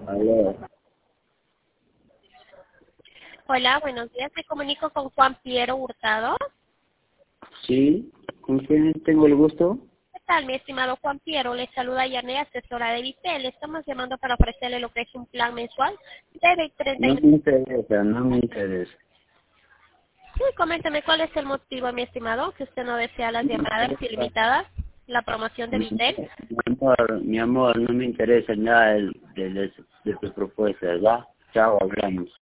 Aló. Hola, buenos días. Me comunico con Juan Piero Hurtado. Sí, ¿con quién tengo el gusto? ¿Qué tal, mi estimado Juan Piero? Le saluda Yané, asesora de Vitel. Le estamos llamando para ofrecerle lo que es un plan mensual de No 39. me interesa, no me interesa. Sí, coménteme cuál es el motivo, mi estimado, que usted no desea las llamadas ilimitadas, la promoción de Vitel. Mi amor, no me interesa nada de tu propuesta, ¿verdad? Chao, hablamos.